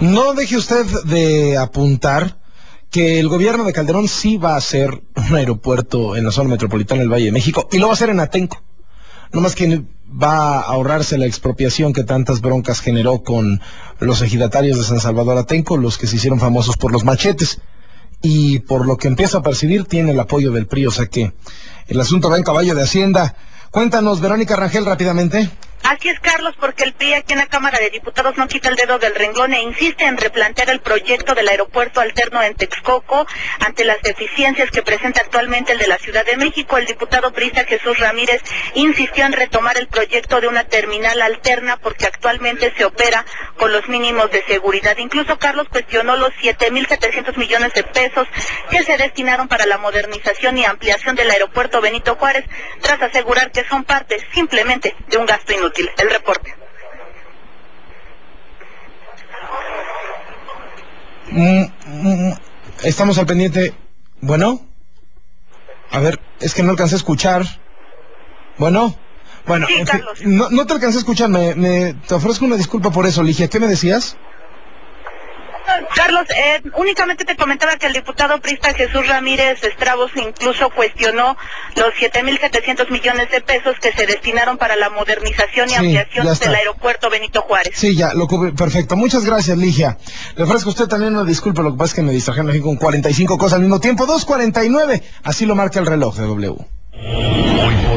No deje usted de apuntar que el gobierno de Calderón sí va a hacer un aeropuerto en la zona metropolitana del Valle de México y lo va a hacer en Atenco. No más que va a ahorrarse la expropiación que tantas broncas generó con los ejidatarios de San Salvador Atenco, los que se hicieron famosos por los machetes. Y por lo que empiezo a percibir, tiene el apoyo del PRI, o sea que el asunto va en caballo de Hacienda. Cuéntanos, Verónica Rangel, rápidamente. Así es, Carlos, porque el PRI aquí en la Cámara de Diputados no quita el dedo del renglón e insiste en replantear el proyecto del aeropuerto alterno en Texcoco ante las deficiencias que presenta actualmente el de la Ciudad de México. El diputado priista Jesús Ramírez insistió en retomar el proyecto de una terminal alterna porque actualmente se opera con los mínimos de seguridad. Incluso Carlos cuestionó los 7.700 millones de pesos que se destinaron para la modernización y ampliación del aeropuerto Benito Juárez, tras asegurar que son parte simplemente de un gasto inútil. El reporte. Estamos al pendiente. Bueno, a ver, es que no alcancé a escuchar. Bueno, Sí, en fin, Carlos. no te alcancé a escuchar. Te ofrezco una disculpa por eso, Ligia. ¿Qué me decías? Carlos, únicamente te comentaba que el diputado priista Jesús Ramírez Estrabos incluso cuestionó los 7.700 millones de pesos que se destinaron para la modernización y Sí, ampliación ya del está. aeropuerto Benito Juárez. Sí, ya, lo cubre. Perfecto. Muchas gracias, Ligia. Le ofrezco a usted también una disculpa, lo que pasa es que me distrajeron aquí con 45 cosas al mismo tiempo. 2:49. Así lo marca el reloj de W.